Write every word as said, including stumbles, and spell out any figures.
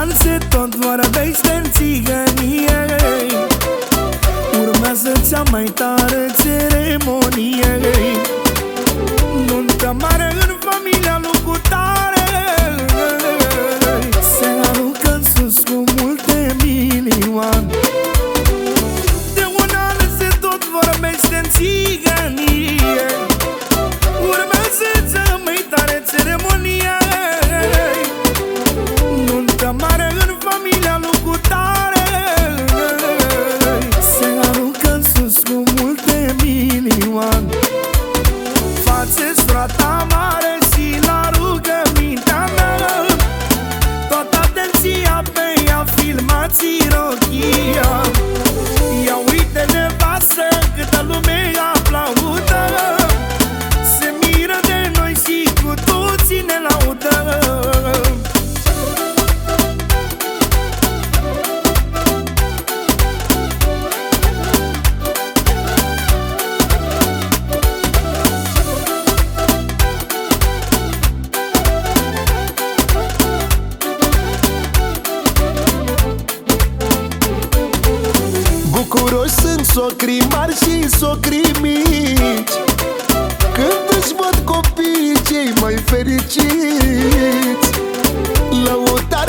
an se tot vorbește în țigănie. Urmează cea mai tare ceremonie, nuntă mare în familia lui cutare. Se aruncă în sus cu multe milioane. De un an se tot vorbește în țigănie. Urmează cea mai tare ceremonie, nuntă mare în familia lui cutare. Se aruncă în sus cu multe milioane. Faceți frata mare și la rugămintea mea toată atenția pe ea, filmați rochia. Ia uite nevastă câtă lume aplaudă, se miră de noi și cu toții ne laudă. Bucuroși sunt socrii mari și socrii mici când își văd copiii cei mai fericiți. Lăudați